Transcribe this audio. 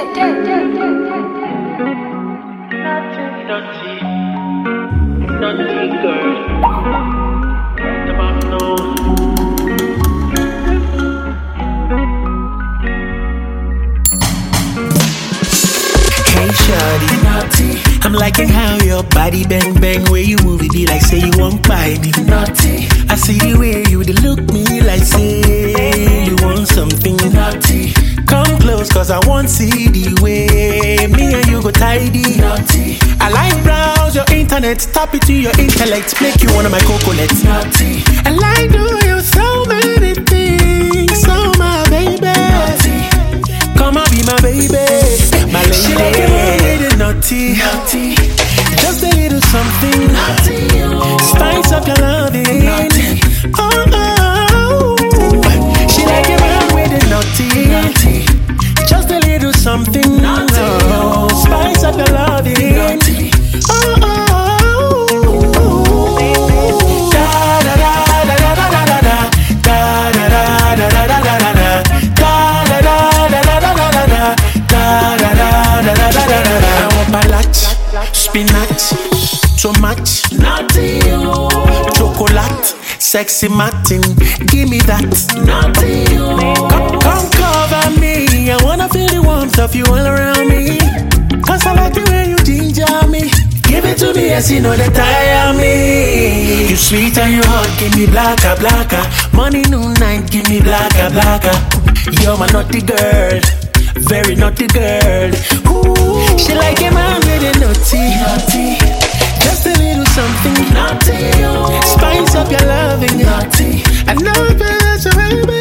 Naughty girl. The mom knows. Hey shawty, naughty. I'm liking how your body bang bang. Where you move it be like say you won't buy me. Naughty. I see the way you look me like say you want something. Naughty. Come close cause I want see the way me and you go tidy. Naughty. I like browse your internet, tap it to your intellect, make you one of my coconuts. Naughty. I like do you so many things, so my baby. Naughty. Come and be my baby, my lady. She like it when we did naughty. Naughty. Just a little something. Naughty. Spice up your loving. Naughty. Oh, oh, oh. She like it when we did naughty. Naughty. Just a little something. Naughty. Oh, spice up your loving. Naughty. Oh, oh, oh, oh. Da da da da da da da da da da da da da da da. I want palate, spinach, tomato, naughty, chocolate, sexy Martin, give me that, naughty. Come cover me, I wanna feel the warmth of you all around me. Cause I like the way you ginger me. Give it to me, yes, you know that tire me. You sweet and you hot, give me blacker, blacker. Morning, noon, night, give me blacker, blacker. You're my naughty girl, very naughty girl. Ooh, she like a man with a naughty, naughty. Just a little something, naughty. Spice up your loving, naughty. I know that's your baby.